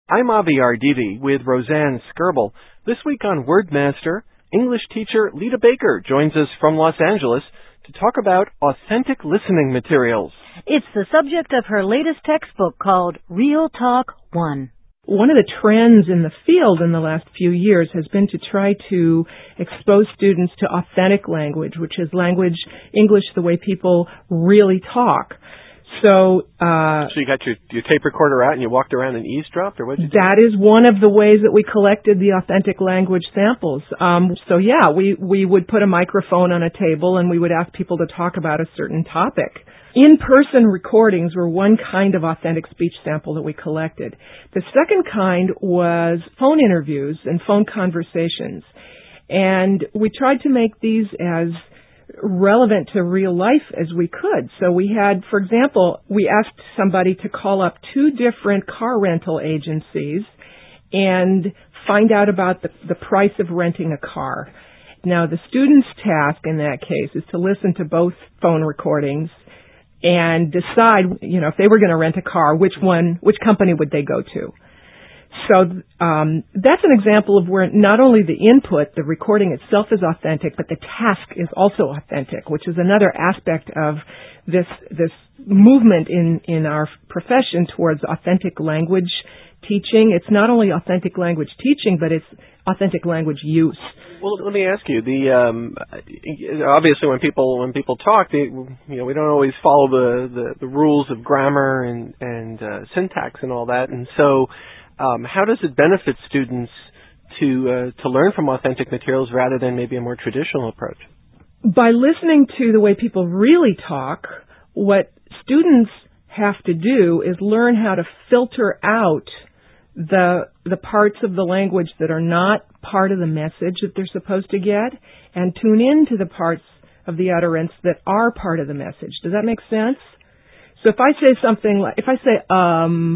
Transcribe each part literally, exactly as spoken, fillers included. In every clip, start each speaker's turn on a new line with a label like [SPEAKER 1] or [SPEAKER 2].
[SPEAKER 1] I'm Avi Arditi with Roseanne Skirble. This week on WordMaster, English teacher Lita Baker joins us from Los Angeles to talk about authentic listening materials.
[SPEAKER 2] It's the subject of her latest textbook called Real Talk One.
[SPEAKER 3] One of the trends in the field in the last few years has been to try to expose students to authentic language, which is language, English the way people really talk. So, uh,
[SPEAKER 1] so you got your, your tape recorder out and you walked around and eavesdropped, or what did you do?
[SPEAKER 3] That is one of the ways that we collected the authentic language samples. Um, so yeah, we, we would put a microphone on a table and we would ask people to talk about a certain topic. In-person recordings were one kind of authentic speech sample that we collected. The second kind was phone interviews and phone conversations. And we tried to make these as relevant to real life as we could. So we had, for example, we asked somebody to call up two different car rental agencies and find out about the, the price of renting a car. Now, the student's task in that case is to listen to both phone recordings and decide, you know, if they were going to rent a car, which one, which company would they go to. So um, that's an example of where not only the input, the recording itself is authentic, but the task is also authentic, which is another aspect of this this movement in, in our profession towards authentic language teaching. It's not only authentic language teaching, but it's authentic language use.
[SPEAKER 1] Well, let me ask you. The um, obviously, when people when people talk, they, you know, we don't always follow the, the, the rules of grammar and and uh, syntax and all that, and so. Um, how does it benefit students to uh, to learn from authentic materials rather than maybe a more traditional approach?
[SPEAKER 3] By listening to the way people really talk, what students have to do is learn how to filter out the the parts of the language that are not part of the message that they're supposed to get and tune into the parts of the utterance that are part of the message. Does that make sense? So if I say something like, if I say, um...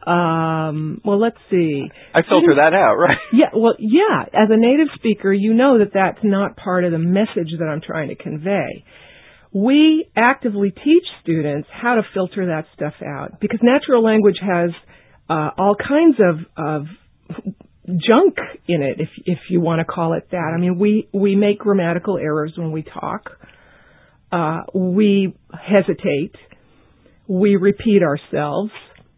[SPEAKER 3] Um, well, let's see.
[SPEAKER 1] I filter that out, right?
[SPEAKER 3] Yeah, well, yeah. As a native speaker, you know that that's not part of the message that I'm trying to convey. We actively teach students how to filter that stuff out because natural language has uh, all kinds of, of junk in it, if if you want to call it that. I mean, we, we make grammatical errors when we talk. Uh, we hesitate. We repeat ourselves.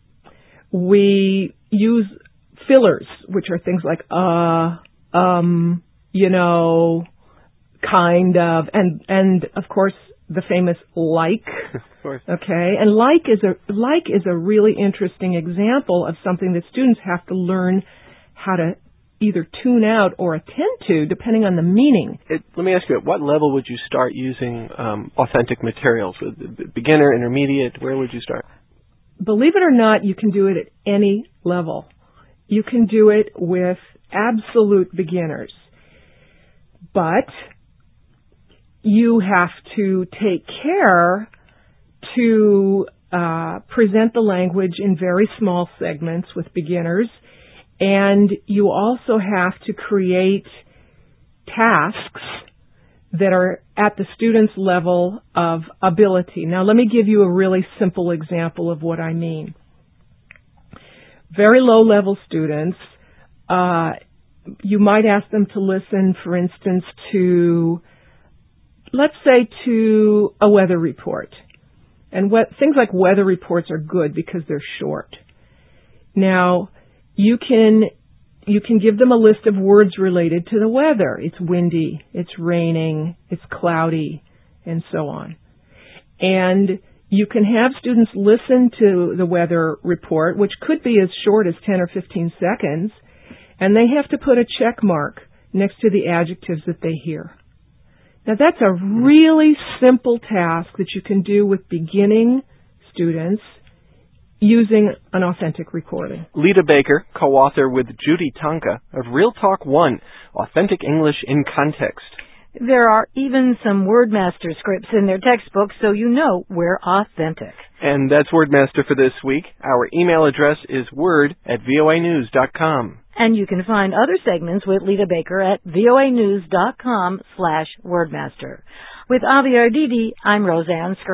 [SPEAKER 3] We use fillers, which are things like, uh, um, you know, kind of, and, and of course, the famous like.
[SPEAKER 1] Of course.
[SPEAKER 3] Okay. And like is a, like is a really interesting example of something that students have to learn how to either tune out or attend to, depending on the meaning.
[SPEAKER 1] It, let me ask you, at what level would you start using um, authentic materials? Beginner, intermediate, where would you start?
[SPEAKER 3] Believe it or not, you can do it at any level. You can do it with absolute beginners. But you have to take care to uh, present the language in very small segments with beginners. And you also have to create tasks that are at the student's level of ability. Now, let me give you a really simple example of what I mean. Very low-level students, uh, you might ask them to listen, for instance, to, let's say, to a weather report. And what, things like weather reports are good because they're short. Now, you can You can give them a list of words related to the weather. It's windy, it's raining, it's cloudy, and so on. And you can have students listen to the weather report, which could be as short as ten or fifteen seconds, and they have to put a check mark next to the adjectives that they hear. Now, that's a really simple task that you can do with beginning students using an authentic recording.
[SPEAKER 1] Lita Baker, co-author with Judy Tonka of Real Talk One, Authentic English in Context.
[SPEAKER 2] There are even some WordMaster scripts in their textbook, so you know we're authentic.
[SPEAKER 1] And that's WordMaster for this week. Our email address is word at voa news dot com.
[SPEAKER 2] And you can find other segments with Lita Baker at voa news dot com slash wordmaster. With Avi Arditi, I'm Roseanne Skirble.